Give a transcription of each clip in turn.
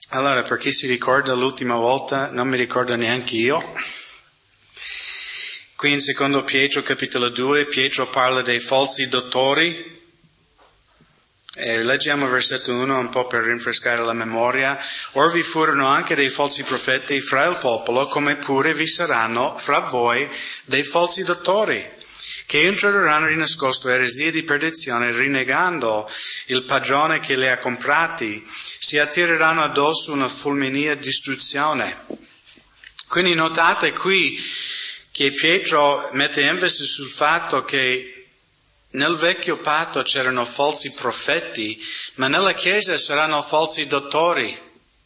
Allora, per chi si ricorda l'ultima volta, non mi ricordo neanche io. Qui in secondo Pietro capitolo 2, Pietro parla dei falsi dottori. Leggiamo versetto 1 un po' per rinfrescare la memoria. Or vi furono anche dei falsi profeti fra il popolo, come pure vi saranno fra voi dei falsi dottori, che introdurranno di nascosto eresie di perdizione, rinnegando il padrone che li ha comprati, si attireranno addosso una fulminea distruzione. Quindi notate qui che Pietro mette enfasi sul fatto che nel vecchio patto c'erano falsi profeti, ma nella Chiesa saranno falsi dottori.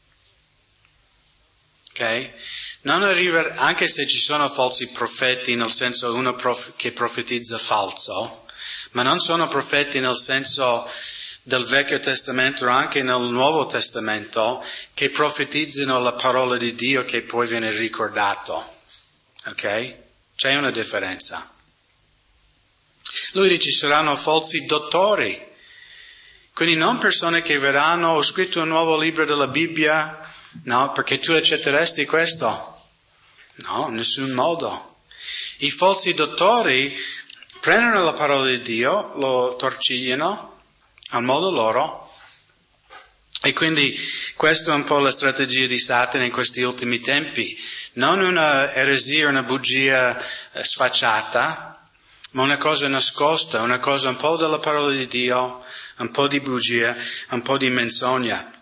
Ok? Non arriva, anche se ci sono falsi profeti, nel senso uno che profetizza falso, ma non sono profeti nel senso del Vecchio Testamento, anche nel Nuovo Testamento, che profetizzano la parola di Dio che poi viene ricordato. Ok? C'è una differenza. Lui dice ci saranno falsi dottori, quindi non persone che verranno, ho scritto un nuovo libro della Bibbia, no, perché tu accetteresti questo? No, in nessun modo. I falsi dottori prendono la parola di Dio, lo torcigliano al modo loro, e quindi questa è un po' la strategia di Satana in questi ultimi tempi, non una eresia, una bugia sfacciata, ma una cosa nascosta, una cosa un po' della parola di Dio, un po' di bugia, un po' di menzogna.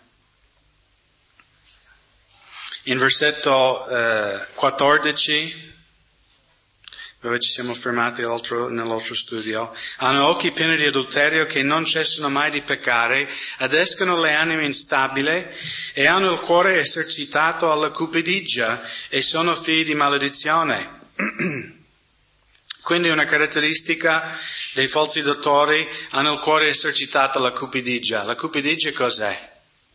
In versetto 14, dove ci siamo fermati nell'altro studio, hanno occhi pieni di adulterio che non cessano mai di peccare, adescano le anime instabili e hanno il cuore esercitato alla cupidigia e sono figli di maledizione. Quindi una caratteristica dei falsi dottori, hanno il cuore esercitato alla cupidigia. La cupidigia cos'è?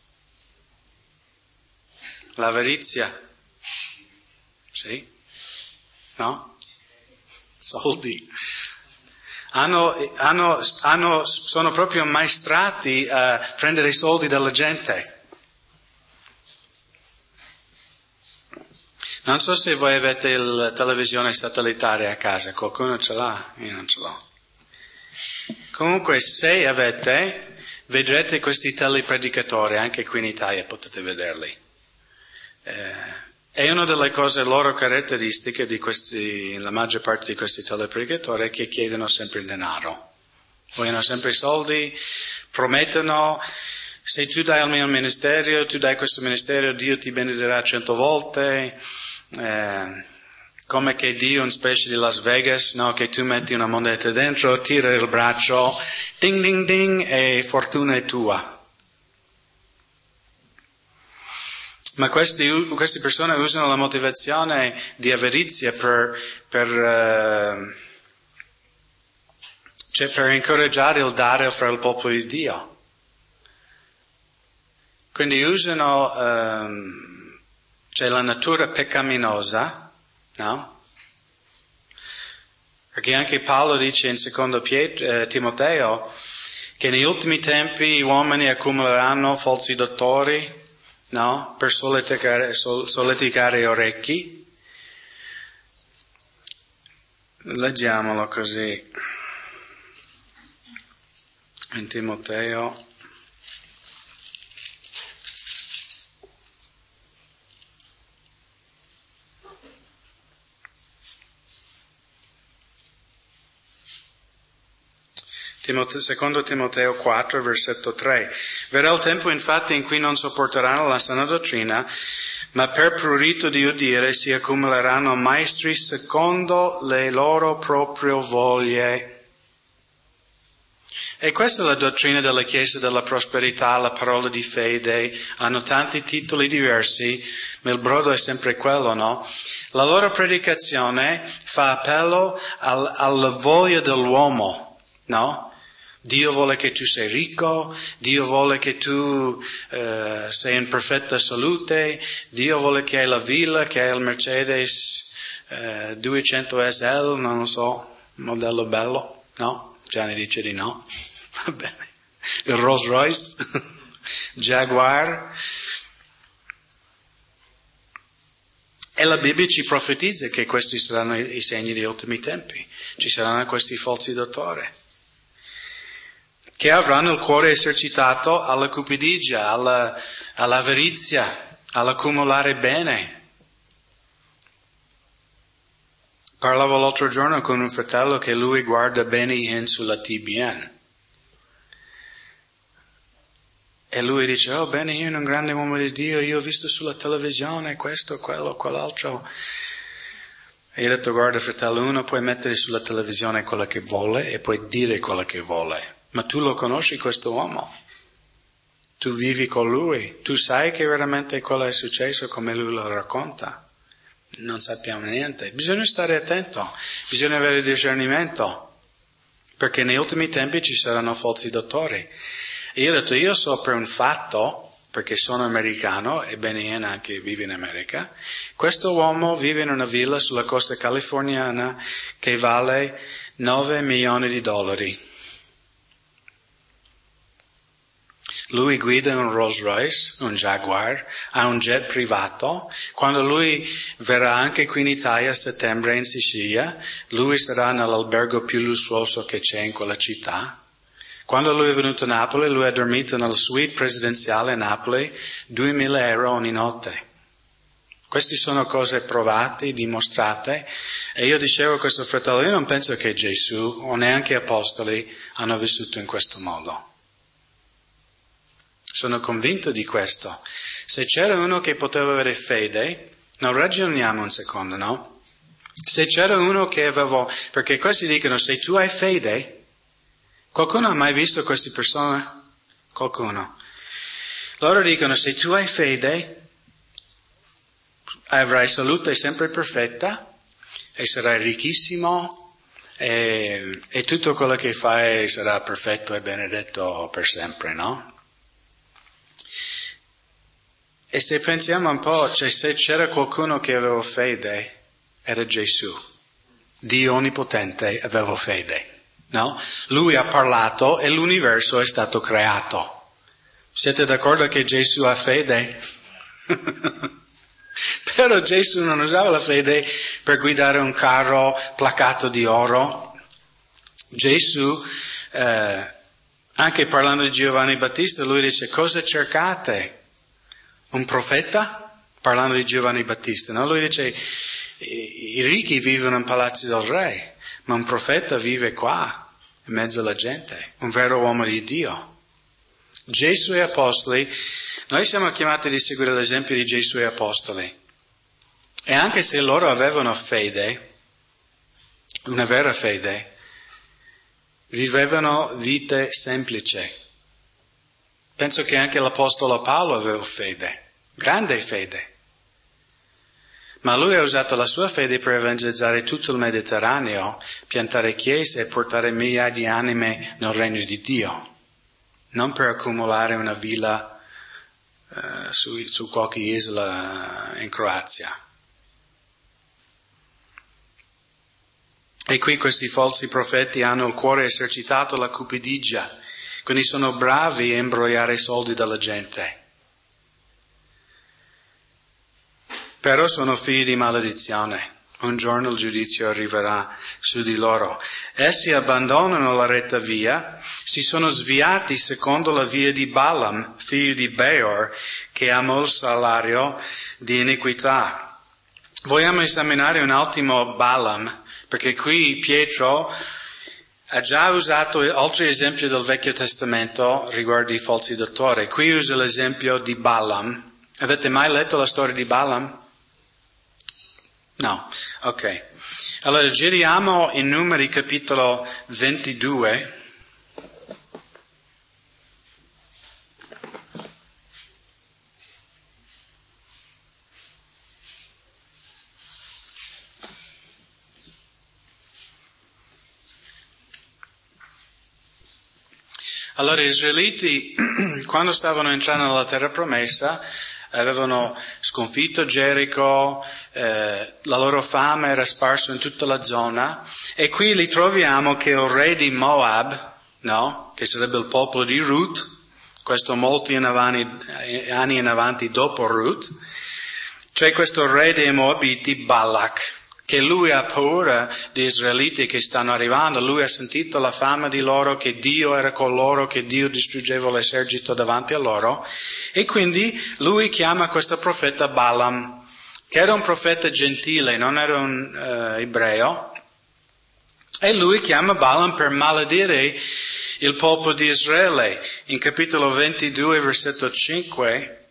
L'avarizia. Sì? No? Soldi. Sono proprio ammaestrati a prendere i soldi dalla gente. Non so se voi avete la televisione satellitare a casa, qualcuno ce l'ha? Io non ce l'ho. Comunque se avete, vedrete questi telepredicatori, anche qui in Italia potete vederli. E una delle cose loro caratteristiche di questi, la maggior parte di questi telepredicatori è che chiedono sempre il denaro. Vogliono sempre i soldi, promettono, se tu dai al mio ministero, tu dai questo ministero, Dio ti benedirà 100 volte. Come che Dio, in specie di Las Vegas, no, che tu metti una moneta dentro, tira il braccio, ding ding ding, e fortuna è tua. Ma queste persone usano la motivazione di avarizia per incoraggiare il dare fra il popolo di Dio. Quindi usano c'è la natura peccaminosa, no? Perché anche Paolo dice in secondo Timoteo che negli ultimi tempi gli uomini accumuleranno falsi dottori, no? Per solleticare gli orecchi. Leggiamolo così. In Timoteo. Secondo Timoteo 4, versetto 3. Verrà il tempo infatti in cui non sopporteranno la sana dottrina, ma per prurito di udire si accumuleranno maestri secondo le loro proprie voglie. E questa è la dottrina della Chiesa della prosperità, la parola di fede. Hanno tanti titoli diversi, ma il brodo è sempre quello, no? La loro predicazione fa appello alla voglia dell'uomo, no? Dio vuole che tu sei ricco, Dio vuole che tu sei in perfetta salute, Dio vuole che hai la villa, che hai il Mercedes 200 SL, non lo so, modello bello, no? Gianni dice di no, va bene. Il Rolls Royce, Jaguar. la Bibbia ci profetizza che questi saranno i segni degli ultimi tempi. Ci saranno questi falsi dottori che avranno il cuore esercitato alla cupidigia, all'avarizia, all'accumulare bene. Parlavo l'altro giorno con un fratello che lui guarda bene sulla TBN. E lui dice, oh bene, io sono un grande uomo di Dio, io ho visto sulla televisione questo, quello, quell'altro. E io ho detto, guarda fratello, uno puoi mettere sulla televisione quello che vuole e puoi dire quello che vuole. Ma tu lo conosci questo uomo? Tu vivi con lui? Tu sai che veramente quello è successo come lui lo racconta? Non sappiamo niente. Bisogna stare attento, bisogna avere discernimento, perché negli ultimi tempi ci saranno falsi dottori. E io ho detto, io so per un fatto, perché sono americano e Benny anche vive in America, questo uomo vive in una villa sulla costa californiana che vale $9 milioni. Lui guida un Rolls Royce, un Jaguar, ha un jet privato. Quando lui verrà anche qui in Italia a settembre in Sicilia, lui sarà nell'albergo più lussuoso che c'è in quella città. Quando lui è venuto a Napoli, lui ha dormito nella suite presidenziale a Napoli, €2.000 ogni notte. Queste sono cose provate, dimostrate. E io dicevo a questo fratello, io non penso che Gesù o neanche apostoli hanno vissuto in questo modo. Sono convinto di questo. Se c'era uno che poteva avere fede, non ragioniamo un secondo, no? Se c'era uno che aveva, perché questi dicono, se tu hai fede, qualcuno ha mai visto queste persone? Qualcuno. Loro dicono, se tu hai fede, avrai salute sempre perfetta e sarai ricchissimo e tutto quello che fai sarà perfetto e benedetto per sempre, no? E se pensiamo un po', cioè se c'era qualcuno che aveva fede, era Gesù. Dio Onnipotente aveva fede, no? Lui ha parlato e l'universo è stato creato. Siete d'accordo che Gesù ha fede? Però Gesù non usava la fede per guidare un carro placato di oro. Gesù, anche parlando di Giovanni Battista, lui dice, cosa cercate? Un profeta? Parlando di Giovanni Battista, no? Lui dice, i ricchi vivono in palazzi del re, ma un profeta vive qua, in mezzo alla gente, un vero uomo di Dio. Gesù e apostoli, noi siamo chiamati a seguire l'esempio di Gesù e apostoli. E anche se loro avevano fede, una vera fede, vivevano vite semplici. Penso che anche l'apostolo Paolo aveva fede, grande fede. Ma lui ha usato la sua fede per evangelizzare tutto il Mediterraneo, piantare chiese e portare migliaia di anime nel regno di Dio, non per accumulare una villa su qualche isola in Croazia. E qui questi falsi profeti hanno il cuore esercitato alla cupidigia, quindi sono bravi a imbrogliare i soldi della gente. Però sono figli di maledizione. Un giorno il giudizio arriverà su di loro. Essi abbandonano la retta via, si sono sviati secondo la via di Balaam, figlio di Beor, che amò il salario di iniquità. Vogliamo esaminare un attimo Balaam, perché qui Pietro ha già usato altri esempi del Vecchio Testamento riguardo i falsi dottori. Qui usa l'esempio di Balaam. Avete mai letto la storia di Balaam? No, ok. Allora giriamo in Numeri capitolo 22. Allora gli israeliti, quando stavano entrando nella terra promessa, avevano sconfitto Gerico, la loro fama era sparsa in tutta la zona, e qui li troviamo che il re di Moab, no? Che sarebbe il popolo di Ruth, questo molti anni in avanti dopo Ruth, c'è questo re dei Moabiti, Balak, che lui ha paura di israeliti che stanno arrivando, lui ha sentito la fama di loro, che Dio era con loro, che Dio distruggeva l'esercito davanti a loro, e quindi lui chiama questo profeta Balaam, che era un profeta gentile, non era un ebreo, e lui chiama Balaam per maledire il popolo di Israele. In capitolo 22, versetto 5,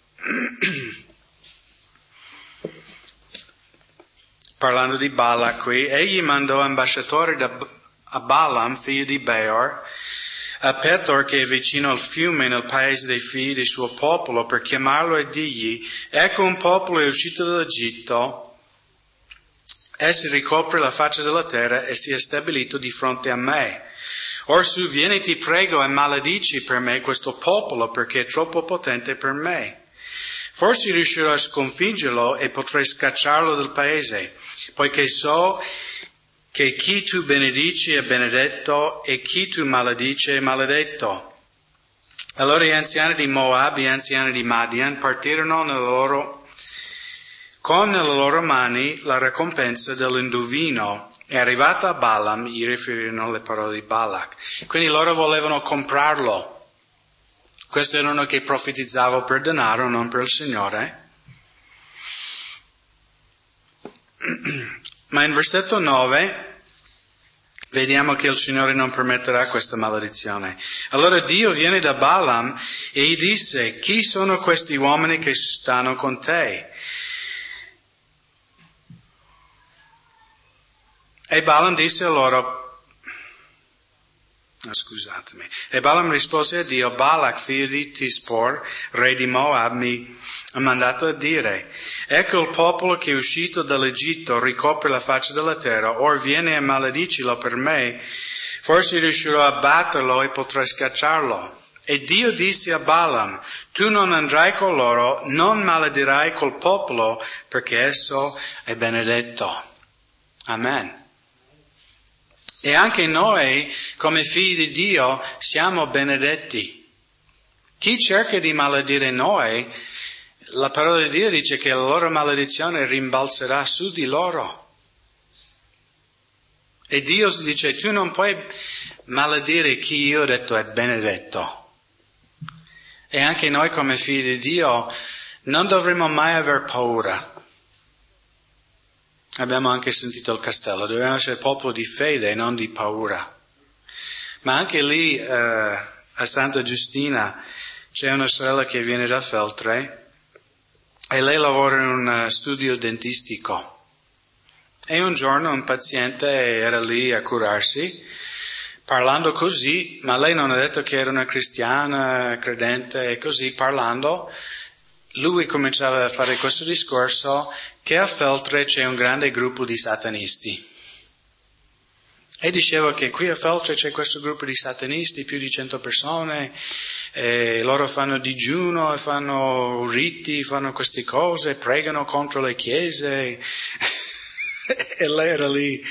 parlando di Balak qui, egli mandò ambasciatori a Balaam, figlio di Beor, a Petor, che è vicino al fiume nel paese dei figli del suo popolo, per chiamarlo e dirgli: ecco, un popolo è uscito dall'Egitto, essi ricopre la faccia della terra e si è stabilito di fronte a me. Or su, vieni, ti prego, e maledici per me questo popolo, perché è troppo potente per me. Forse riuscirò a sconfiggerlo e potrei scacciarlo dal paese, poiché so che chi tu benedici è benedetto e chi tu maledici è maledetto. Allora gli anziani di Moab e gli anziani di Madian partirono con nelle loro mani la ricompensa dell'indovino, e arrivata a Balaam gli riferirono le parole di Balak. Quindi loro volevano comprarlo. Questo erano che profetizzavano per denaro, non per il Signore. Ma in versetto 9 vediamo che il Signore non permetterà questa maledizione. Allora Dio viene da Balaam e gli disse: chi sono questi uomini che stanno con te? E Balaam disse a loro, scusatemi, e Balaam rispose a Dio: Balak, figlio di Tispor, re di Moab, mi ha mandato a dire: ecco, il popolo che è uscito dall'Egitto ricopre la faccia della terra, or viene e maledicilo per me, forse riuscirò a batterlo e potrei scacciarlo. E Dio disse a Balaam: tu non andrai con loro, non maledirai col popolo, perché esso è benedetto. Amen. E anche noi, come figli di Dio, siamo benedetti. Chi cerca di maledire noi, la parola di Dio dice che la loro maledizione rimbalzerà su di loro. E Dio dice: tu non puoi maledire chi io ho detto è benedetto. E anche noi, come figli di Dio, non dovremmo mai aver paura. Abbiamo anche sentito il castello, dobbiamo essere popolo di fede e non di paura. Ma anche lì a Santa Giustina c'è una sorella che viene da Feltre e lei lavora in un studio dentistico. E un giorno un paziente era lì a curarsi, parlando così, ma lei non ha detto che era una cristiana, credente, e così parlando, lui cominciava a fare questo discorso che a Feltre c'è un grande gruppo di satanisti. E diceva che qui a Feltre c'è questo gruppo di satanisti, più di 100 persone, e loro fanno digiuno, fanno riti, fanno queste cose, pregano contro le chiese. E lei era lì.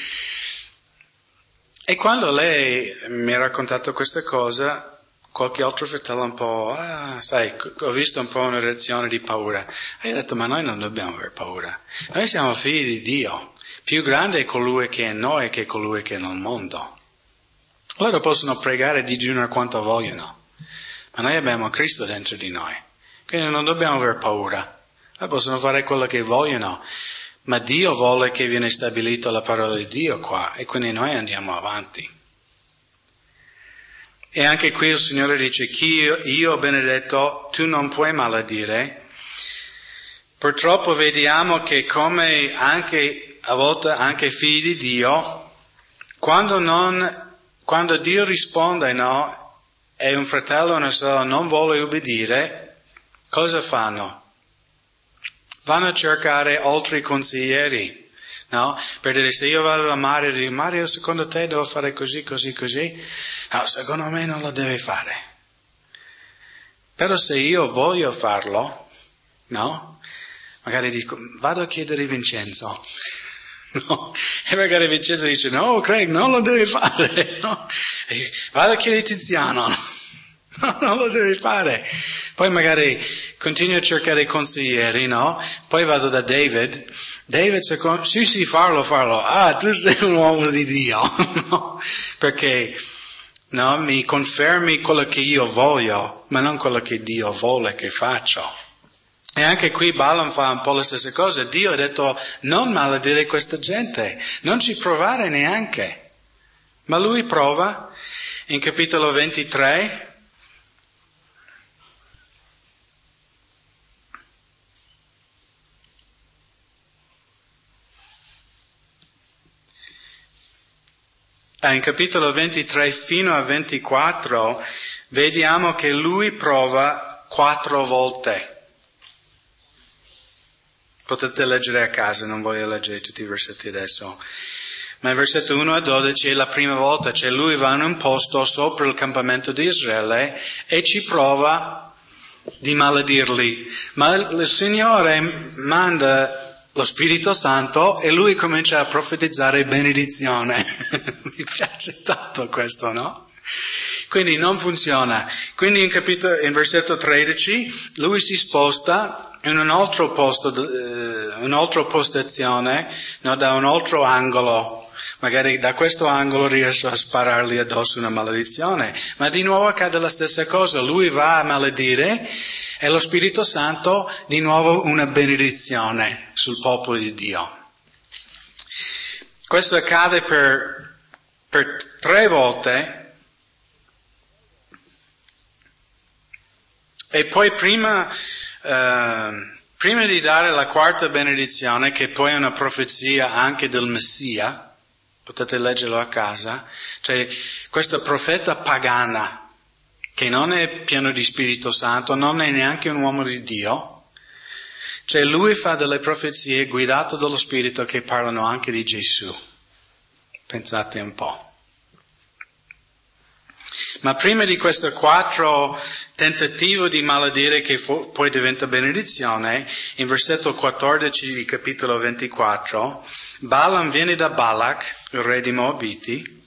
E quando lei mi ha raccontato questa cosa, qualche altro fratello un po', sai, ho visto un po' una reazione di paura. E ho detto: ma noi non dobbiamo avere paura. Noi siamo figli di Dio. Più grande è colui che è in noi che colui che è nel mondo. Loro possono pregare e digiunare quanto vogliono, ma noi abbiamo Cristo dentro di noi. Quindi non dobbiamo avere paura. Loro possono fare quello che vogliono, ma Dio vuole che viene stabilita la parola di Dio qua, e quindi noi andiamo avanti. E anche qui il Signore dice: chi io ho benedetto, tu non puoi maledire. Purtroppo vediamo che come anche a volte anche figli di Dio, quando Dio risponde no, e un fratello o una sorella non vuole ubbidire, cosa fanno? Vanno a cercare altri consiglieri. No? Per dire, se io vado da Mario e dico: Mario, secondo te devo fare così, così, così? No, secondo me non lo deve fare. Però se io voglio farlo, no? Magari dico: vado a chiedere Vincenzo. No? E magari Vincenzo dice: no, Craig, non lo devi fare. No? Vado a chiedere Tiziano. No, non lo devi fare. Poi magari continuo a cercare consiglieri, no? Poi vado da David, sì, farlo, tu sei un uomo di Dio, no? Perché, no, mi confermi quello che io voglio, ma non quello che Dio vuole che faccio. E anche qui Balaam fa un po' la stessa cosa. Dio ha detto non maledire questa gente, non ci provare neanche. Ma lui prova in capitolo 23. In capitolo 23 fino a 24 vediamo che lui prova 4 volte. Potete leggere a casa, non voglio leggere tutti i versetti adesso. Ma il versetto 1 a 12 è la prima volta, cioè lui va in un posto sopra il campamento di Israele e ci prova di maledirli. Ma il Signore manda lo Spirito Santo e lui comincia a profetizzare benedizione. Mi piace tanto questo, no? Quindi non funziona. Quindi in versetto 13 lui si sposta in un altro posto, un'altra postazione, no, da un altro angolo. Magari da questo angolo riesce a sparargli addosso una maledizione. Ma di nuovo accade la stessa cosa. Lui va a maledire e lo Spirito Santo di nuovo una benedizione sul popolo di Dio. Questo accade per 3 volte. E poi prima di dare la 4ª benedizione, che poi è una profezia anche del Messia, potete leggerlo a casa, cioè questa profeta pagana, che non è pieno di Spirito Santo, non è neanche un uomo di Dio, cioè lui fa delle profezie guidato dallo Spirito che parlano anche di Gesù. Pensate un po'. Ma prima di questo 4 tentativo di maledire che poi diventa benedizione, in versetto 14 di capitolo 24, Balaam viene da Balak, il re di Moabiti,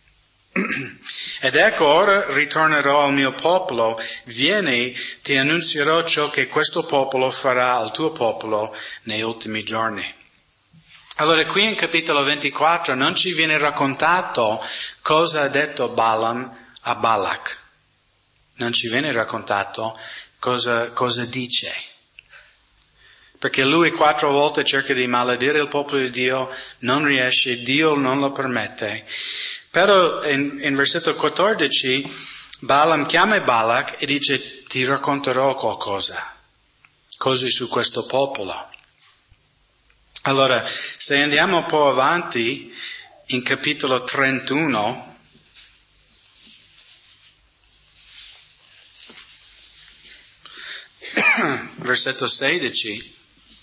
ed ecco ora ritornerò al mio popolo, vieni, ti annunzierò ciò che questo popolo farà al tuo popolo nei ultimi giorni. Allora qui in capitolo 24 non ci viene raccontato cosa ha detto Balaam a Balak. Non ci viene raccontato cosa dice. Perché lui 4 volte cerca di maledire il popolo di Dio, non riesce, Dio non lo permette. Però in versetto 14 Balaam chiama Balak e dice ti racconterò qualcosa, cose su questo popolo. Allora, se andiamo un po' avanti in capitolo 31, versetto 16,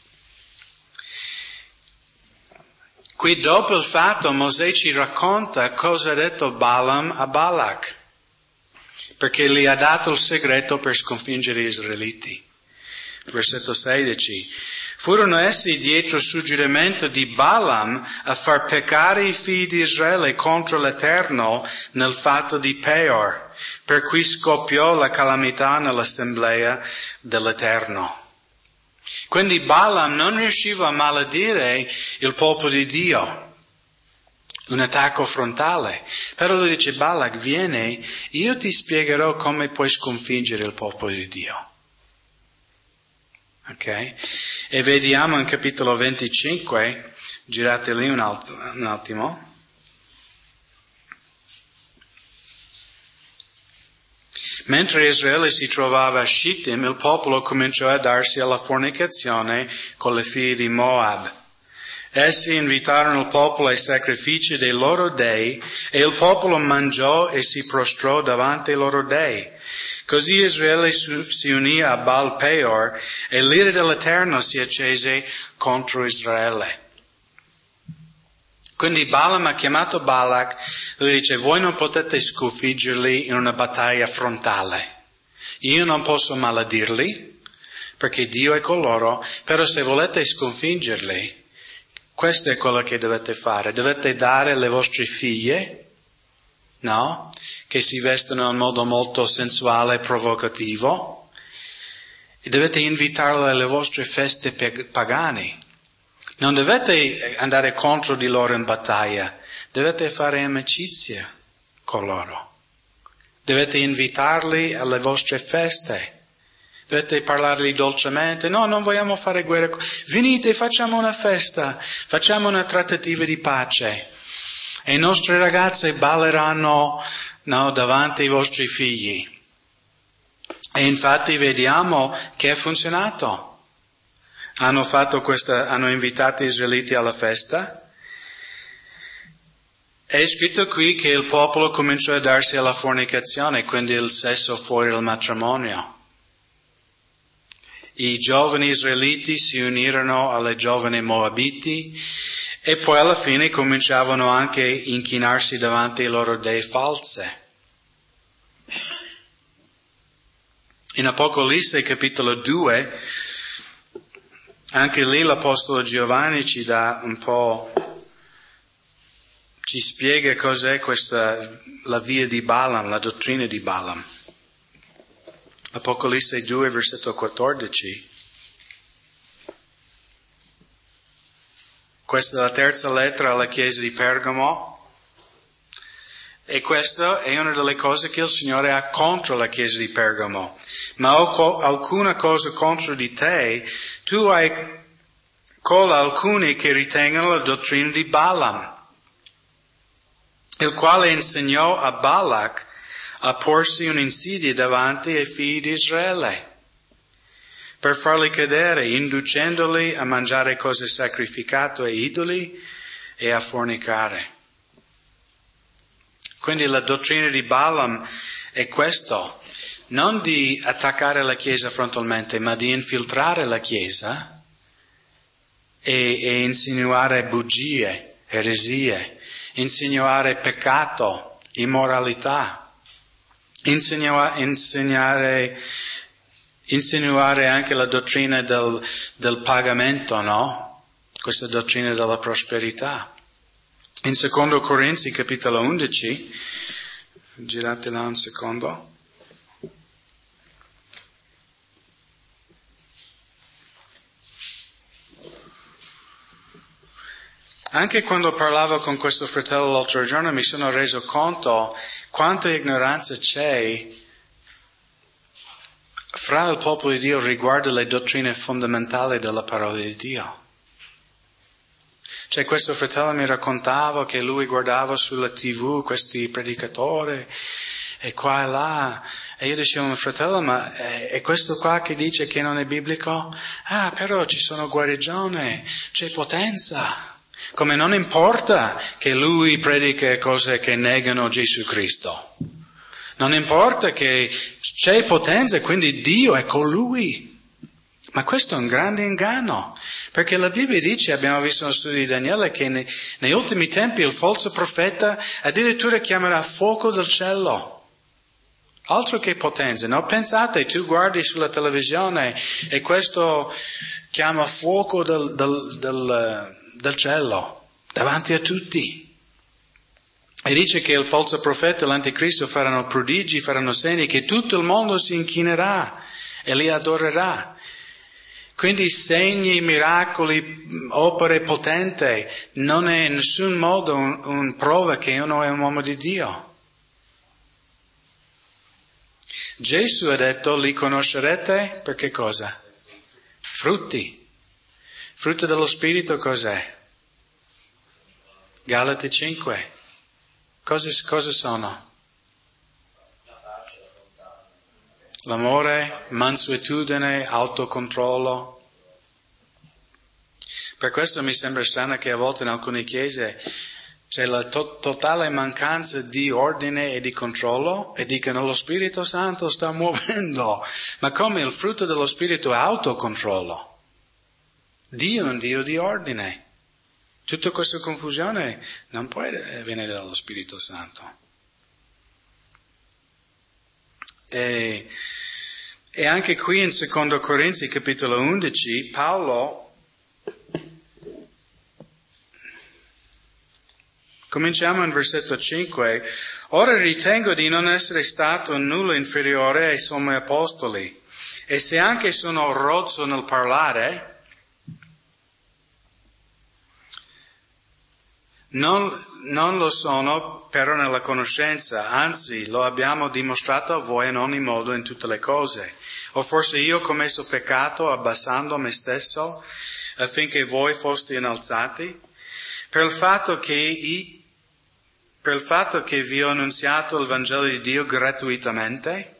qui dopo il fatto Mosè ci racconta cosa ha detto Balaam a Balak, perché gli ha dato il segreto per sconfiggere gli israeliti. Versetto 16, furono essi dietro il suggerimento di Balaam a far peccare i figli di Israele contro l'Eterno nel fatto di Peor, per cui scoppiò la calamità nell'assemblea dell'Eterno. Quindi Balaam non riusciva a maledire il popolo di Dio, un attacco frontale. Però lui dice, Balak, vieni, io ti spiegherò come puoi sconfiggere il popolo di Dio. Ok? E vediamo in capitolo 25, girate lì un attimo. Mentre Israele si trovava a Shittim, il popolo cominciò a darsi alla fornicazione con le figlie di Moab. Essi invitarono il popolo ai sacrifici dei loro dei, e il popolo mangiò e si prostrò davanti ai loro dei. Così Israele si unì a Baal Peor, e l'ira dell'Eterno si accese contro Israele. Quindi Balaam ha chiamato Balak, lui dice, voi non potete sconfiggerli in una battaglia frontale. Io non posso maledirli, perché Dio è con loro, però se volete sconfiggerli, questo è quello che dovete fare. Dovete dare le vostre figlie, no? Che si vestono in modo molto sensuale e provocativo, e dovete invitarli alle vostre feste pagane. Non dovete andare contro di loro in battaglia, dovete fare amicizia con loro. Dovete invitarli alle vostre feste. Dovete parlargli dolcemente. No, non vogliamo fare guerra. Venite, facciamo una festa, facciamo una trattativa di pace. E i nostri ragazzi balleranno davanti ai vostri figli. E infatti vediamo che è funzionato. Hanno invitato gli israeliti alla festa. È scritto qui che il popolo cominciò a darsi alla fornicazione, quindi il sesso fuori dal matrimonio. I giovani israeliti si unirono alle giovani moabiti e poi alla fine cominciavano anche a inchinarsi davanti ai loro dei false. In Apocalisse capitolo 2, anche lì l'Apostolo Giovanni ci dà un po', ci spiega cos'è la via di Balaam, la dottrina di Balaam. Apocalisse 2, versetto 14. Questa è la terza lettera alla chiesa di Pergamo. E questa è una delle cose che il Signore ha contro la chiesa di Pergamo. Ma ho alcuna cosa contro di te. Tu hai con alcuni che ritengono la dottrina di Balaam, il quale insegnò a Balak a porsi un'insidia davanti ai figli di Israele, per farli cadere, inducendoli a mangiare cose sacrificate ai idoli e a fornicare. Quindi la dottrina di Balaam è questo, non di attaccare la Chiesa frontalmente, ma di infiltrare la Chiesa e insinuare bugie, eresie, insinuare peccato, immoralità, insinuare anche la dottrina del pagamento, no? Questa dottrina della prosperità. In 2 Corinzi capitolo 11, girate là un secondo. Anche quando parlavo con questo fratello l'altro giorno mi sono reso conto quanta ignoranza c'è fra il popolo di Dio riguardo le dottrine fondamentali della parola di Dio. Cioè questo fratello mi raccontava che lui guardava sulla TV questi predicatori e qua e là e io dicevo, fratello, ma è questo qua che dice che non è biblico? Ah, però ci sono guarigioni, c'è potenza. Come non importa che lui predica cose che negano Gesù Cristo. Non importa che c'è potenza, quindi Dio è con lui. Ma questo è un grande inganno, perché la Bibbia dice, abbiamo visto nello studio di Daniele, che negli ultimi tempi il falso profeta addirittura chiamerà fuoco del cielo. Altro che potenza, no? Pensate, tu guardi sulla televisione e questo chiama fuoco del cielo, davanti a tutti. E dice che il falso profeta e l'anticristo faranno prodigi, faranno segni, che tutto il mondo si inchinerà e li adorerà. Quindi segni, miracoli, opere potenti, non è in nessun modo un prova che uno è un uomo di Dio. Gesù ha detto, li conoscerete per che cosa? Frutti. Frutto dello Spirito cos'è? Galati 5. Cosa sono? L'amore, mansuetudine, autocontrollo. Per questo mi sembra strano che a volte in alcune chiese c'è la totale mancanza di ordine e di controllo e dicono lo Spirito Santo sta muovendo. Ma come il frutto dello Spirito è autocontrollo? Dio è un Dio di ordine. Tutta questa confusione non può venire dallo Spirito Santo. E anche qui in 2 Corinzi capitolo 11 Paolo, cominciamo in versetto 5, ora ritengo di non essere stato nulla inferiore ai sommi apostoli E se anche sono rozzo nel parlare, non lo sono però nella conoscenza, anzi lo abbiamo dimostrato a voi in ogni modo in tutte le cose. O forse io ho commesso peccato abbassando me stesso affinché voi foste innalzati? Per il fatto che vi ho annunziato il Vangelo di Dio gratuitamente?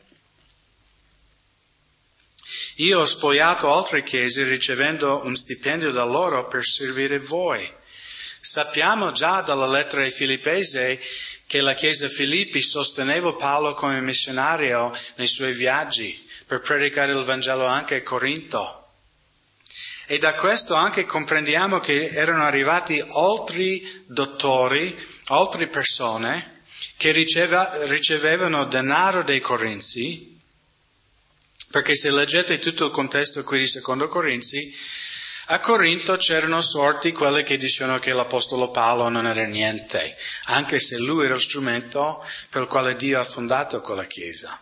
Io ho spogliato altre chiese ricevendo un stipendio da loro per servire voi. Sappiamo già dalla lettera ai Filippesi che la chiesa Filippi sosteneva Paolo come missionario nei suoi viaggi per predicare il Vangelo anche a Corinto. E da questo anche comprendiamo che erano arrivati altri dottori, altre persone che ricevevano denaro dai Corinzi. Perché se leggete tutto il contesto qui di Secondo Corinzi, a Corinto c'erano sorti quelle che dicevano che l'Apostolo Paolo non era niente, anche se lui era lo strumento per il quale Dio ha fondato quella chiesa.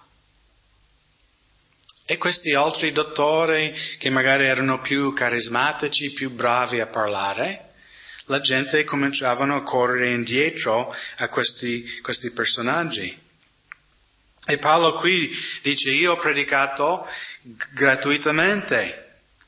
E questi altri dottori, che magari erano più carismatici, più bravi a parlare, la gente cominciavano a correre indietro a questi personaggi. E Paolo qui dice, io ho predicato gratuitamente.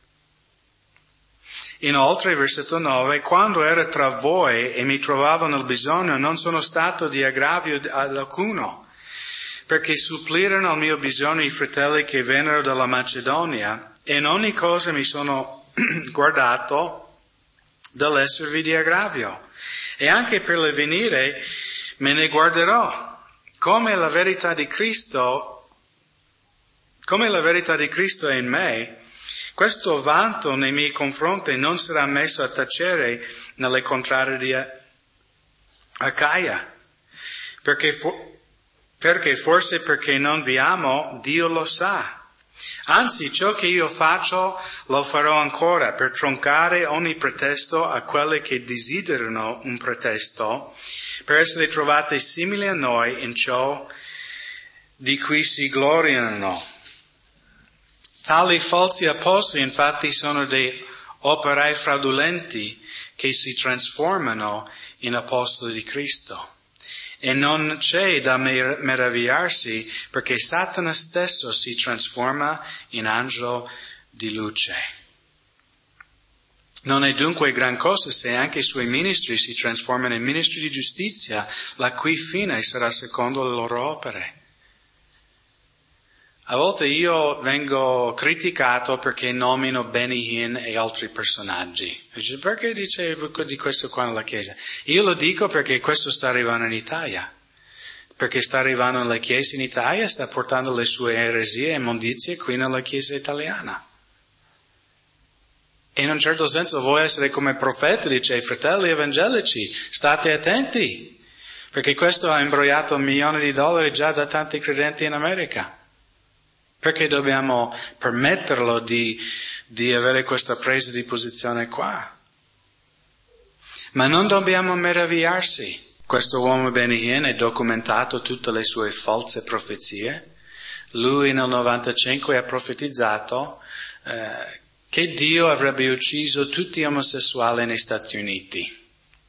Inoltre, versetto 9, quando ero tra voi e mi trovavo nel bisogno, non sono stato di aggravio ad alcuno, perché supplirono al mio bisogno i fratelli che vennero dalla Macedonia, e in ogni cosa mi sono guardato dall'esservi di aggravio. E anche per l'avvenire me ne guarderò. Come la verità di Cristo è in me, questo vanto nei miei confronti non sarà messo a tacere nelle contrarie di Acaia, perché forse perché non vi amo, Dio lo sa. Anzi, ciò che io faccio lo farò ancora per troncare ogni pretesto a quelle che desiderano un pretesto, per essere trovate simili a noi in ciò di cui si gloriano. Tali falsi apostoli infatti sono dei operai fraudolenti che si trasformano in apostoli di Cristo. E non c'è da meravigliarsi perché Satana stesso si trasforma in angelo di luce. Non è dunque gran cosa se anche i suoi ministri si trasformano in ministri di giustizia, la cui fine sarà secondo le loro opere. A volte io vengo criticato perché nomino Benny Hinn e altri personaggi. Dice, perché dice di questo qua nella Chiesa? Io lo dico perché questo sta arrivando in Italia. Perché sta arrivando nelle chiese in Italia, sta portando le sue eresie e immondizie qui nella Chiesa italiana. E in un certo senso vuoi essere come profeta, dice ai fratelli evangelici, state attenti, perché questo ha imbrogliato milioni di dollari già da tanti credenti in America. Perché dobbiamo permetterlo di avere questa presa di posizione qua? Ma non dobbiamo meravigliarsi. Questo uomo Benny Hinn è documentato tutte le sue false profezie. Lui nel 95 ha profetizzato che Dio avrebbe ucciso tutti gli omosessuali negli Stati Uniti.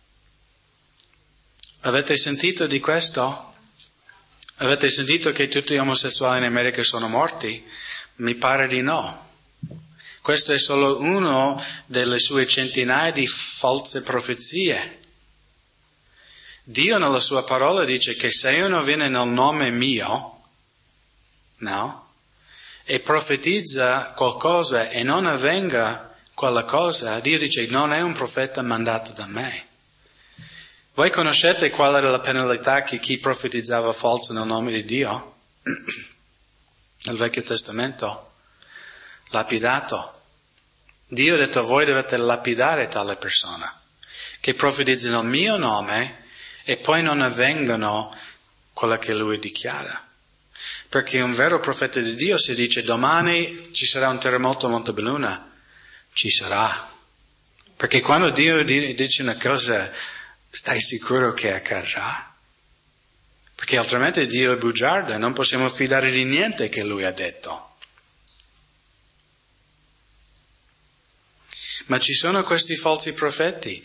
Avete sentito di questo? Avete sentito che tutti gli omosessuali in America sono morti? Mi pare di no. Questo è solo uno delle sue centinaia di false profezie. Dio nella sua parola dice che se uno viene nel nome mio, no? E profetizza qualcosa e non avvenga quella cosa, Dio dice non è un profeta mandato da me. Voi conoscete qual era la penalità che chi profetizzava falso nel nome di Dio? Nel Vecchio Testamento? Lapidato. Dio ha detto voi dovete lapidare tale persona che profetizza nel mio nome e poi non avvengono quello che lui dichiara. Perché un vero profeta di Dio si dice domani ci sarà un terremoto a Montebelluna, ci sarà. Perché quando Dio dice una cosa, stai sicuro che accadrà? Perché altrimenti Dio è bugiardo e non possiamo fidare di niente che Lui ha detto. Ma ci sono questi falsi profeti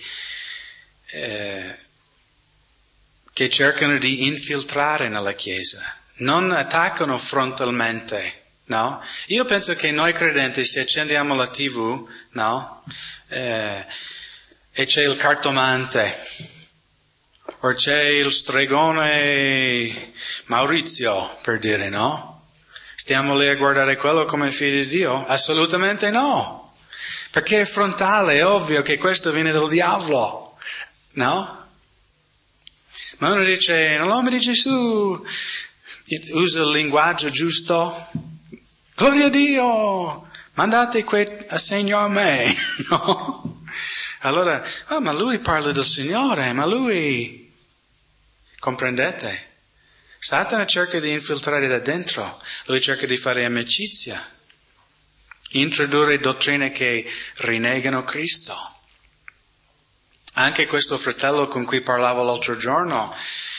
che cercano di infiltrare nella Chiesa, non attaccano frontalmente, no? Io penso che noi credenti, se accendiamo la TV, no? E c'è il cartomante, o c'è il stregone Maurizio, per dire, no? Stiamo lì a guardare quello come figlio di Dio? Assolutamente no! Perché è frontale, è ovvio che questo viene dal diavolo, no? Ma uno dice, nell'nome di Gesù, usa il linguaggio giusto, gloria a Dio, mandate quel assegno a me, no? Allora, ma lui parla del Signore, ma lui, comprendete? Satana cerca di infiltrare da dentro, lui cerca di fare amicizia, introdurre dottrine che rinnegano Cristo. Anche questo fratello con cui parlavo l'altro giorno,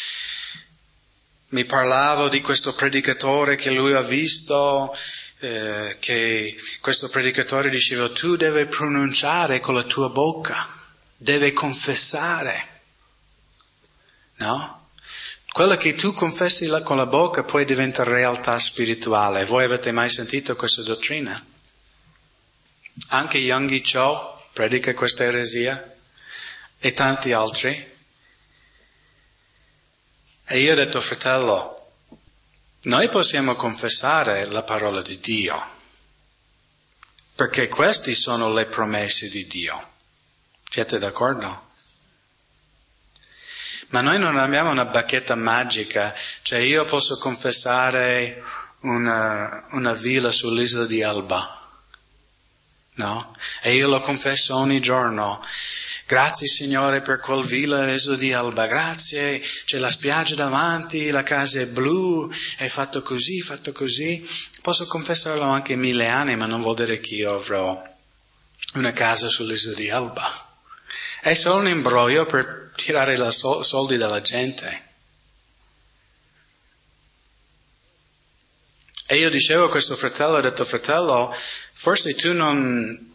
mi parlava di questo predicatore che lui ha visto, che questo predicatore diceva, tu devi pronunciare con la tua bocca, devi confessare, no? Quello che tu confessi con la bocca poi diventa realtà spirituale. Voi avete mai sentito questa dottrina? Anche Yonggi Cho predica questa eresia e tanti altri. E io ho detto, fratello, noi possiamo confessare la parola di Dio, perché queste sono le promesse di Dio. Siete d'accordo? Ma noi non abbiamo una bacchetta magica, cioè io posso confessare una villa sull'isola di Elba, no? E io lo confesso ogni giorno. Grazie Signore per quel villa all'isola di Elba, grazie, c'è la spiaggia davanti, la casa è blu, è fatto così, fatto così. Posso confessarlo anche 1000 anni, ma non vuol dire che io avrò una casa sull'isola di Elba. È solo un imbroglio per tirare i soldi dalla gente. E io dicevo a questo fratello, ho detto, fratello, forse tu non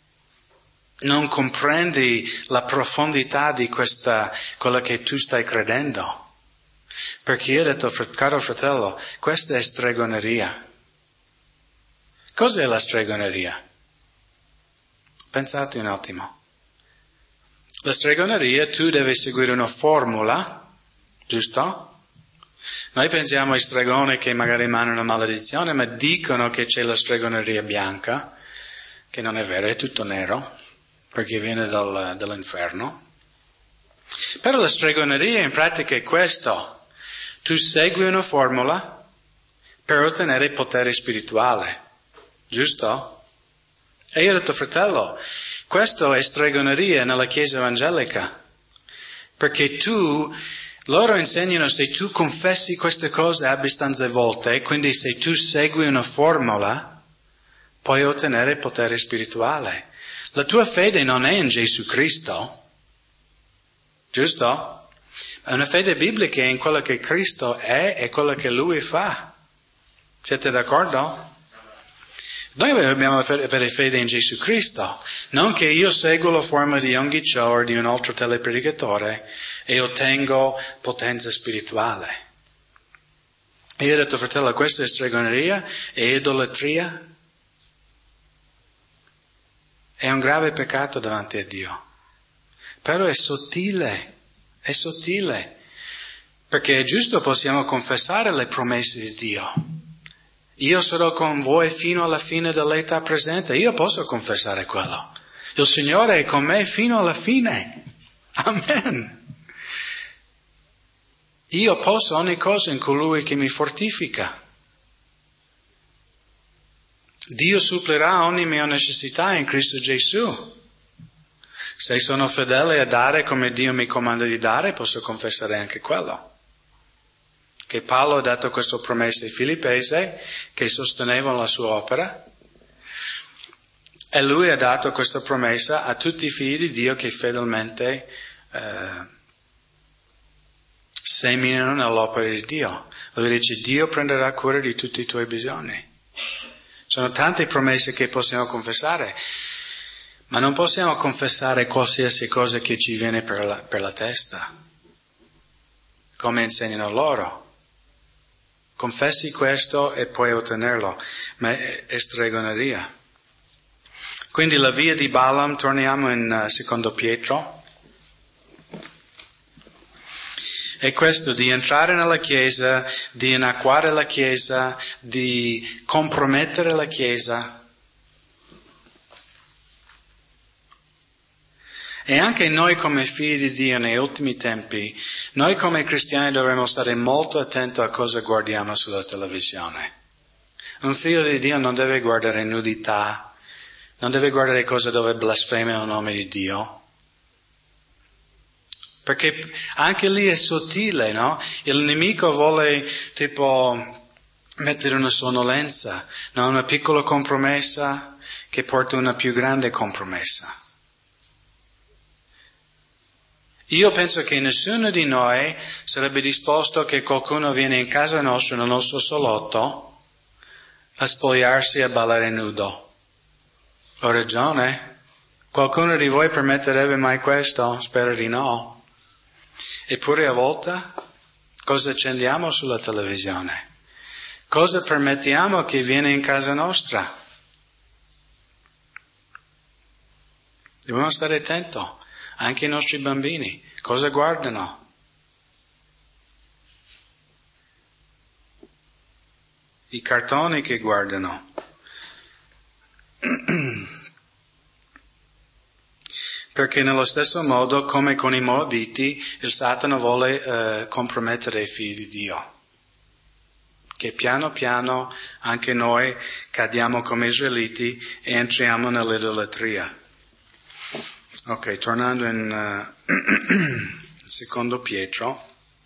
comprendi la profondità di quello che tu stai credendo. Perché io ho detto, caro fratello, questa è stregoneria. Cos'è la stregoneria? Pensate un attimo. La stregoneria, tu devi seguire una formula, giusto? Noi pensiamo ai stregoni che magari mandano una maledizione, ma dicono che c'è la stregoneria bianca, che non è vero, è tutto nero, perché viene dall'inferno. Però la stregoneria in pratica è questo. Tu segui una formula per ottenere potere spirituale, giusto? E io ho detto, fratello, questo è stregoneria nella Chiesa evangelica, perché loro insegnano se tu confessi queste cose abbastanza volte, quindi se tu segui una formula, puoi ottenere potere spirituale. La tua fede non è in Gesù Cristo, giusto? È una fede biblica in quello che Cristo è e quello che Lui fa. Siete d'accordo? Noi dobbiamo avere fede in Gesù Cristo, non che io seguo la forma di Yonggi Cho o di un altro telepredicatore e ottengo potenza spirituale. E io ho detto, fratello, questa è stregoneria, è idolatria, è un grave peccato davanti a Dio. Però è sottile, perché è giusto, possiamo confessare le promesse di Dio. Io sarò con voi fino alla fine dell'età presente. Io posso confessare quello. Il Signore è con me fino alla fine. Amen. Io posso ogni cosa in colui che mi fortifica. Dio supplirà ogni mia necessità in Cristo Gesù. Se sono fedele a dare come Dio mi comanda di dare, posso confessare anche quello. Che Paolo ha dato questa promessa ai Filippesi che sostenevano la sua opera, e lui ha dato questa promessa a tutti i figli di Dio che fedelmente seminano nell'opera di Dio. Lui dice, Dio prenderà cura di tutti i tuoi bisogni. Sono tante promesse che possiamo confessare, Ma non possiamo confessare qualsiasi cosa che ci viene per la testa, come insegnano loro. Confessi questo e puoi ottenerlo, ma è stregoneria. Quindi la via di Balaam, torniamo in secondo Pietro, è questo di entrare nella Chiesa, di annacquare la Chiesa, di compromettere la Chiesa. E anche noi come figli di Dio nei ultimi tempi, noi come cristiani dovremmo stare molto attenti a cosa guardiamo sulla televisione. Un figlio di Dio non deve guardare nudità, non deve guardare cose dove blasfema il nome di Dio. Perché anche lì è sottile, no? Il nemico vuole tipo mettere una sonnolenza, no? Una piccola compromessa che porta a una più grande compromessa. Io penso che nessuno di noi sarebbe disposto che qualcuno viene in casa nostra, nel nostro salotto, a spogliarsi e a ballare nudo. Ho ragione? Qualcuno di voi permetterebbe mai questo? Spero di no. Eppure a volte, cosa accendiamo sulla televisione? Cosa permettiamo che viene in casa nostra? Dobbiamo stare attenti. Anche i nostri bambini, cosa guardano? I cartoni che guardano. Perché nello stesso modo, come con i Moabiti, il Satana vuole compromettere i figli di Dio. Che piano piano anche noi cadiamo come israeliti e entriamo nell'idolatria. Ok, tornando in secondo Pietro.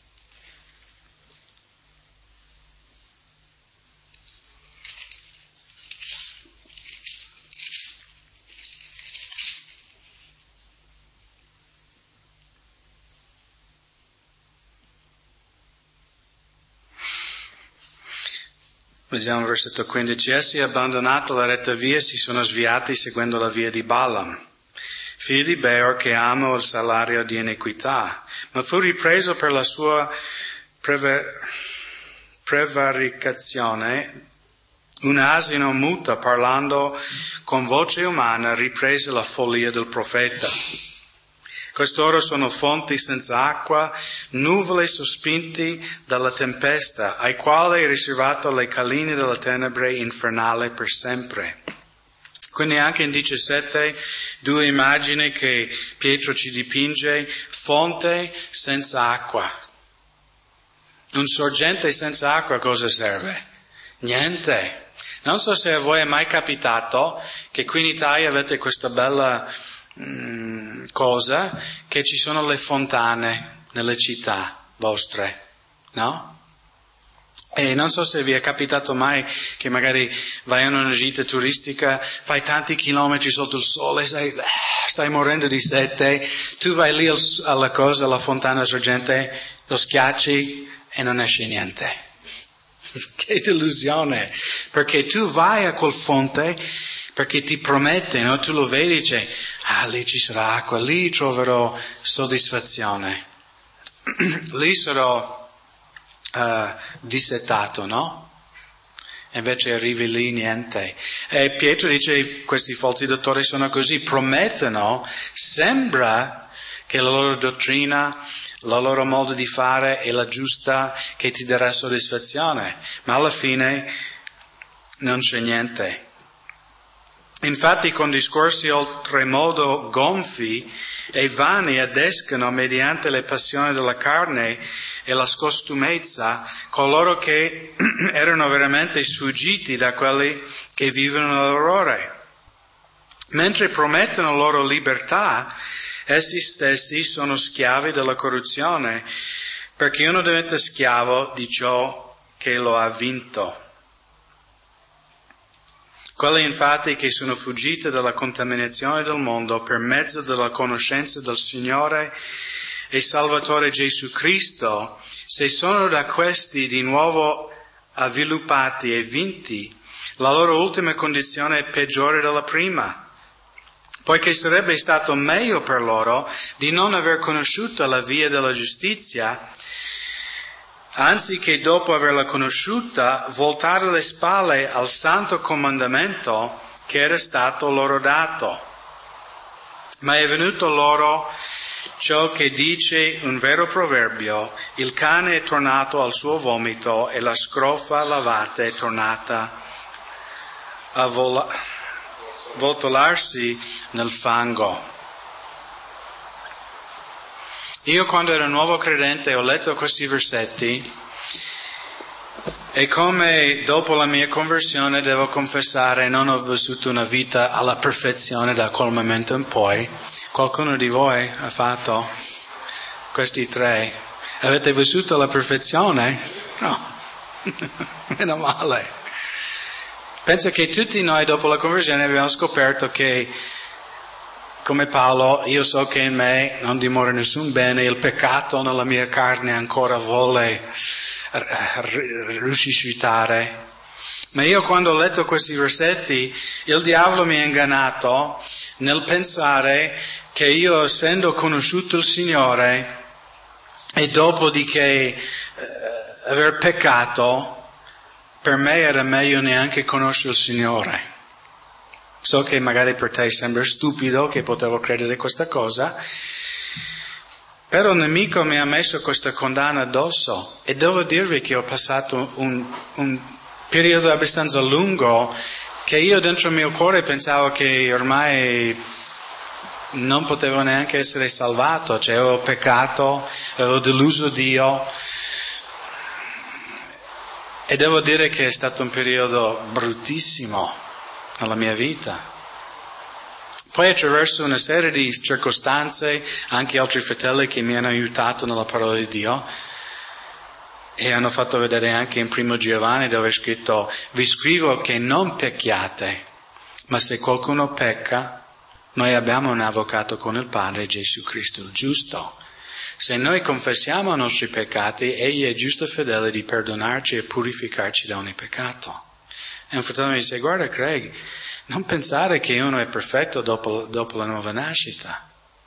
Leggiamo il versetto 15. Essi, abbandonata la retta via, si sono sviati seguendo la via di Balaam, figlio di Beor, che ama il salario di iniquità, ma fu ripreso per la sua prevaricazione. Un asino muto, parlando con voce umana, riprese la follia del profeta. Costoro sono fonti senza acqua, nuvole sospinti dalla tempesta, ai quali è riservato le calline della tenebre infernale per sempre. Quindi anche in 17, due immagini che Pietro ci dipinge: fonte senza acqua. Un sorgente senza acqua cosa serve? Niente. Non so se a voi è mai capitato che qui in Italia avete questa bella cosa, che ci sono le fontane nelle città vostre, no? E non so se vi è capitato mai che magari vai in una gita turistica, fai tanti chilometri sotto il sole, stai morendo di sete, tu vai lì alla fontana sorgente, lo schiacci e non esce niente. Che delusione! Perché tu vai a quel fonte perché ti promette, no? Tu lo vedi e dici, lì ci sarà acqua, lì troverò soddisfazione, lì sarò dissetato, no? E invece arrivi lì, niente. E Pietro dice, questi falsi dottori sono così, promettono, sembra che la loro dottrina, la loro modo di fare è la giusta, che ti darà soddisfazione, ma alla fine non c'è niente. Infatti con discorsi oltremodo gonfi e vani adescano mediante le passioni della carne e la scostumezza coloro che erano veramente sfuggiti da quelli che vivono nell'orrore. Mentre promettono loro libertà, essi stessi sono schiavi della corruzione, perché uno diventa schiavo di ciò che lo ha vinto. Quelle infatti che sono fuggite dalla contaminazione del mondo per mezzo della conoscenza del Signore e Salvatore Gesù Cristo, se sono da questi di nuovo avviluppati e vinti, la loro ultima condizione è peggiore della prima. poiché sarebbe stato meglio per loro di non aver conosciuto la via della giustizia, anziché dopo averla conosciuta voltare le spalle al santo comandamento che era stato loro dato. Ma è venuto loro ciò che dice un vero proverbio: il cane è tornato al suo vomito e la scrofa lavata è tornata a voltolarsi nel fango. Io quando ero nuovo credente ho letto questi versetti e come dopo la mia conversione devo confessare non ho vissuto una vita alla perfezione da quel momento in poi. Qualcuno di voi ha fatto questi 3? Avete vissuto la perfezione? No, meno male. Penso che tutti noi dopo la conversione abbiamo scoperto che, come Paolo, io so che in me non dimora nessun bene, il peccato nella mia carne ancora vuole risuscitare. Ma io quando ho letto questi versetti, il diavolo mi ha ingannato nel pensare che io, essendo conosciuto il Signore e dopodiché aver peccato, per me era meglio neanche conoscere il Signore. So che magari per te sembra stupido che potevo credere questa cosa, però il nemico mi ha messo questa condanna addosso e devo dirvi che ho passato un periodo abbastanza lungo che io dentro il mio cuore pensavo che ormai non potevo neanche essere salvato, cioè avevo peccato, avevo deluso Dio. E devo dire che è stato un periodo bruttissimo nella mia vita. Poi attraverso una serie di circostanze, anche altri fratelli che mi hanno aiutato nella parola di Dio, e hanno fatto vedere anche in Primo Giovanni dove è scritto: vi scrivo che non pecchiate, ma se qualcuno pecca, noi abbiamo un avvocato con il Padre, Gesù Cristo il giusto. Se noi confessiamo i nostri peccati, Egli è giusto e fedele di perdonarci e purificarci da ogni peccato. E un fratello mi dice: guarda Craig, non pensare che uno è perfetto dopo la nuova nascita.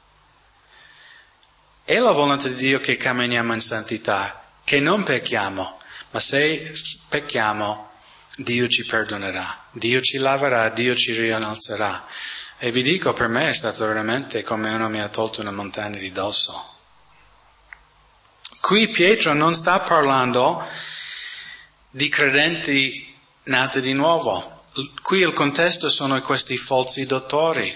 È la volontà di Dio che camminiamo in santità, che non pecchiamo, ma se pecchiamo Dio ci perdonerà, Dio ci laverà, Dio ci riannalzerà. E vi dico, per me è stato veramente come uno mi ha tolto una montagna di dosso. Qui Pietro non sta parlando di credenti nati di nuovo. Qui il contesto sono questi falsi dottori.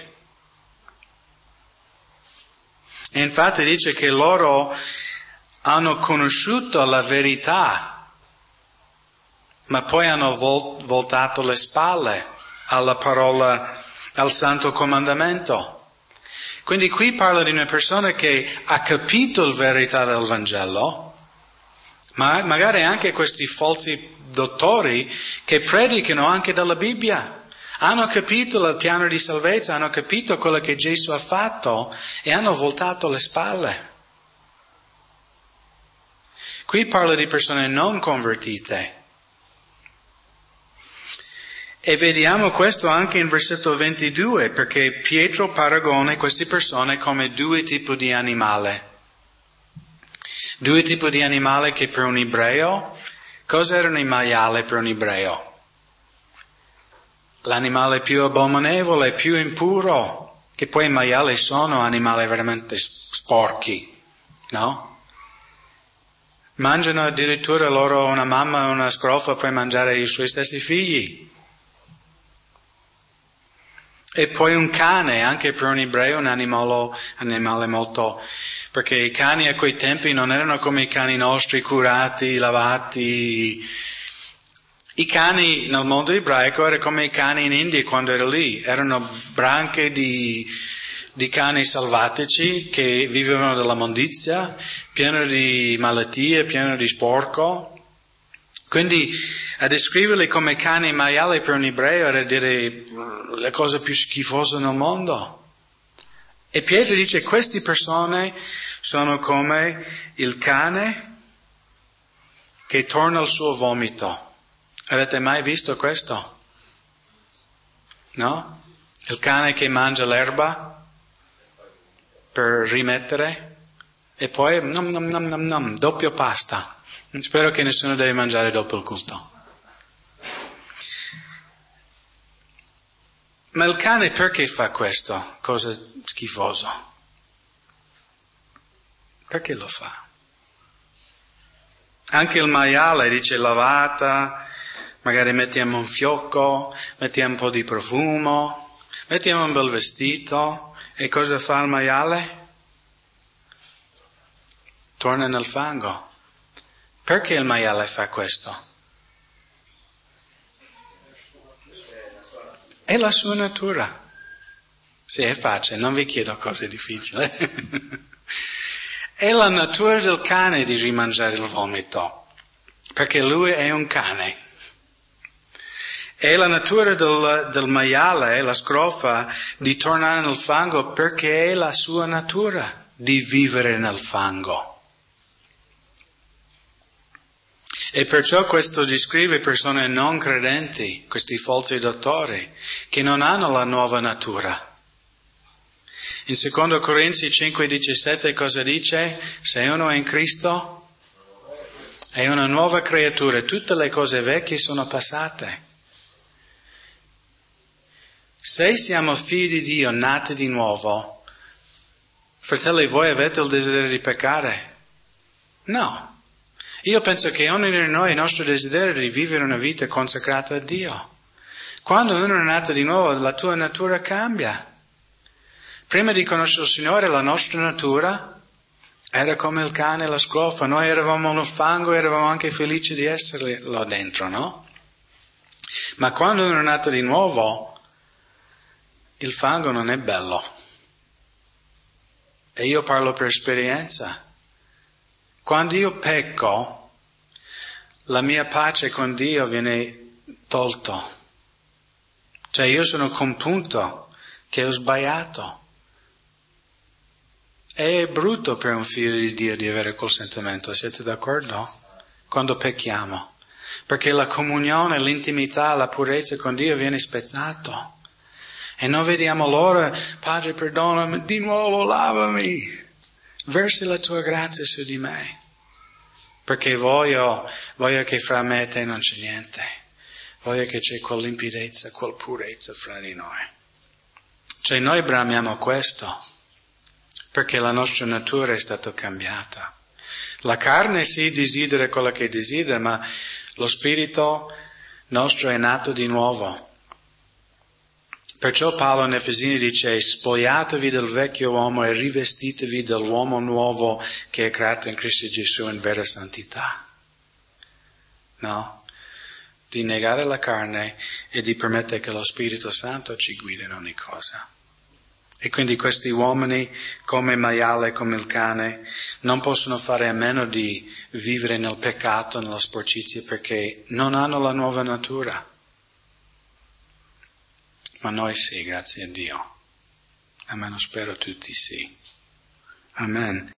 E infatti dice che loro hanno conosciuto la verità, ma poi hanno voltato le spalle alla parola, al santo comandamento. Quindi qui parla di una persona che ha capito la verità del Vangelo, ma magari anche questi falsi dottori che predicano anche dalla Bibbia. Hanno capito il piano di salvezza, hanno capito quello che Gesù ha fatto e hanno voltato le spalle. Qui parla di persone non convertite. E vediamo questo anche in versetto 22, perché Pietro paragona queste persone come 2 tipi di animale. 2 tipi di animale che per un ebreo, cosa era un maiale per un ebreo? L'animale più abominevole, più impuro, che poi i maiali sono animali veramente sporchi, no? Mangiano addirittura loro, una mamma, una scrofa, può mangiare i suoi stessi figli. E poi un cane, anche per un ebreo, un animale molto... Perché i cani a quei tempi non erano come i cani nostri, curati, lavati. I cani nel mondo ebraico erano come i cani in India quando ero lì. Erano branche di cani selvatici che vivevano della mondizia, pieno di malattie, pieno di sporco. Quindi a descriverli come cani maiali per un ebreo era dire la cosa più schifosa nel mondo. E Pietro dice: queste persone sono come il cane che torna al suo vomito. Avete mai visto questo? No? Il cane che mangia l'erba per rimettere e poi doppio pasta. Spero che nessuno deve mangiare dopo il culto. Ma il cane perché fa questo? Cosa schifoso? Perché lo fa? Anche il maiale dice lavata, magari mettiamo un fiocco, mettiamo un po' di profumo, mettiamo un bel vestito. E cosa fa il maiale? Torna nel fango. Perché il maiale fa questo? È la sua natura. Sì, è facile, non vi chiedo cose difficili. È la natura del cane di rimangiare il vomito, perché lui è un cane. È la natura del maiale, la scrofa, di tornare nel fango, perché è la sua natura di vivere nel fango. E perciò questo descrive persone non credenti, questi falsi dottori, che non hanno la nuova natura. In 2 Corinzi 5,17 cosa dice? Se uno è in Cristo, è una nuova creatura, tutte le cose vecchie sono passate. Se siamo figli di Dio, nati di nuovo, fratelli, voi avete il desiderio di peccare? No. Io penso che ognuno di noi ha il nostro desiderio di vivere una vita consacrata a Dio. Quando uno è nato di nuovo, la tua natura cambia. Prima di conoscere il Signore, la nostra natura era come il cane e la scrofa. Noi eravamo nel fango e eravamo anche felici di essere là dentro, no? Ma quando uno è nato di nuovo, il fango non è bello. E io parlo per esperienza. Quando io pecco, la mia pace con Dio viene tolto. Cioè io sono compunto che ho sbagliato. È brutto per un figlio di Dio di avere quel sentimento, siete d'accordo? Quando pecchiamo. Perché la comunione, l'intimità, la purezza con Dio viene spezzato. E non vediamo l'ora, Padre perdonami, di nuovo lavami. Versi la tua grazia su di me, perché voglio che fra me e te non c'è niente, voglio che c'è quell'limpidezza, quella purezza fra di noi. Cioè noi bramiamo questo, perché la nostra natura è stata cambiata. La carne sì desidera quello che desidera, ma lo spirito nostro è nato di nuovo. Perciò Paolo in Efesini dice: spogliatevi del vecchio uomo e rivestitevi dell'uomo nuovo che è creato in Cristo Gesù in vera santità. No? Di negare la carne e di permettere che lo Spirito Santo ci guidi in ogni cosa. E quindi questi uomini, come il maiale, come il cane, non possono fare a meno di vivere nel peccato, nella sporcizia, perché non hanno la nuova natura. Ma noi sì, grazie a Dio. Almeno spero tutti sì. Amen.